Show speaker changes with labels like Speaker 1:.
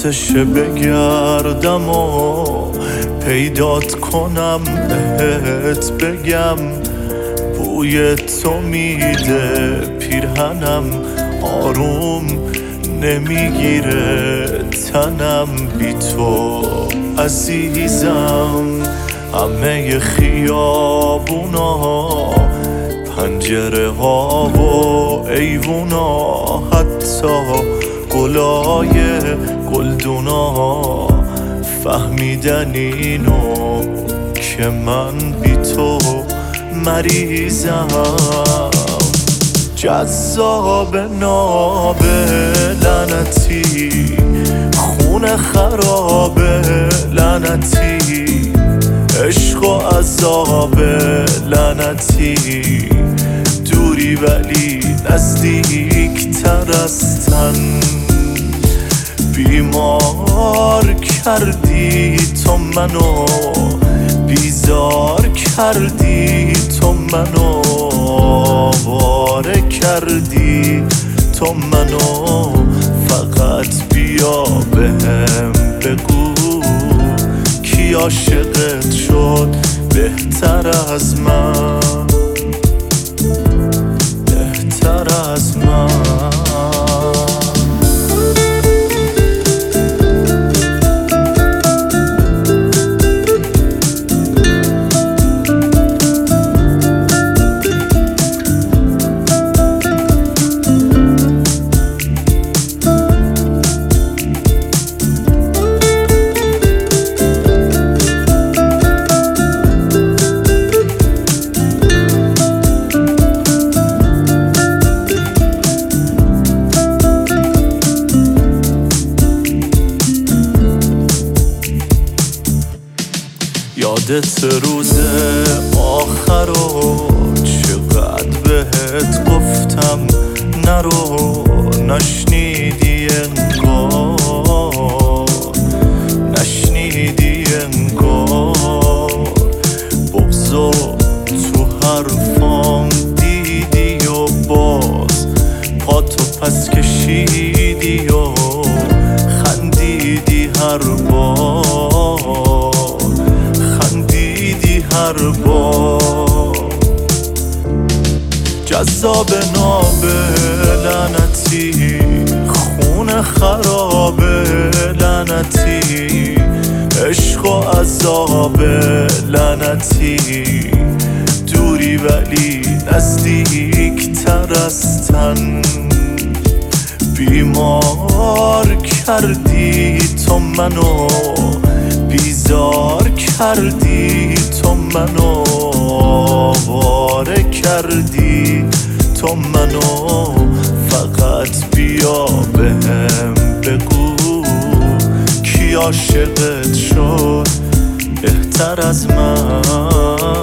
Speaker 1: وقتشه بگردم و پیدات کنم، بهت بگم بوی تو میده پیرهنم، آروم نمیگیره تنم بی تو عزیزم. همه خیابونا، پنجره ها و ایوونا، حتی گلای گلدونا فهمیدن اینو که من بی تو مریضم. جذاب ناب لعنتی، خون خراب لعنتی، عشق و عذاب لعنتی، دوری ولی نزدیک تر از تن. بیمار کردی تو منو، بیزار کردی تو منو، آواره کردی تو منو. فقط بیا بهم بگو کی عاشقت شد بهتر از من، بهتر از من. یادت روز آخرو چقدر بهت گفتم نرو، نشنیدی انگار، نشنیدی انگار. بغضو تو حرفام دیدی و باز پاتو پس کشیدی و خندیدی هر بار، خندیدی هر بار. جذاب ناب لعنتی، خون خراب لعنتی، عشق و عذاب لعنتی، دوری ولی نزدیک تر از تن. بیمار کردی تو منو، بیزار کردی تو منو، آواره کردی تو منو. فقط بیا بهم بگو کی عاشقت شد بهتر از من.